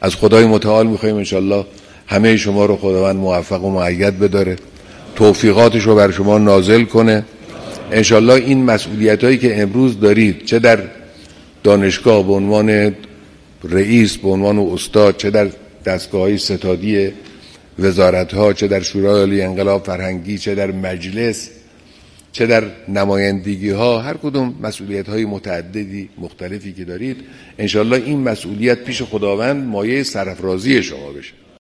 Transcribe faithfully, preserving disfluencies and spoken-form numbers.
از خدای متعال میخوایم انشالله همه شما رو خداوند موفق و مؤید بداره، توفیقاتش رو بر شما نازل کنه. انشالله این مسئولیت هایی که امروز دارید، چه در دانشگاه به عنوان رئیس، به عنوان استاد، چه در دستگاه های ستادی وزارت ها، چه در شورای عالی انقلاب فرهنگی، چه در مجلس، چه در نمایندگی ها، هر کدوم مسئولیت های متعددی مختلفی که دارید، انشالله این مسئولیت پیش خداوند مایه سرافرازی شما بشه.